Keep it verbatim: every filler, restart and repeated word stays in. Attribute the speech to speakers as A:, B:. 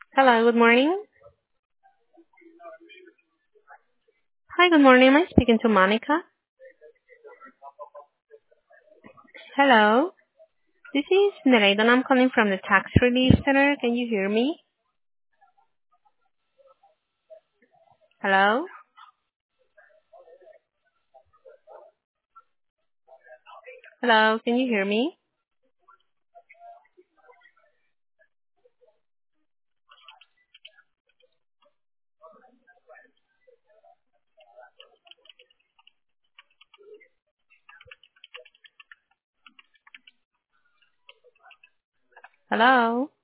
A: Hello, good morning. Hi, good morning. Am I speaking to Monica? Hello. This is Nereida and I'm calling from the Tax Relief Center. Can you hear me? Hello? Hello, can you hear me? Hello?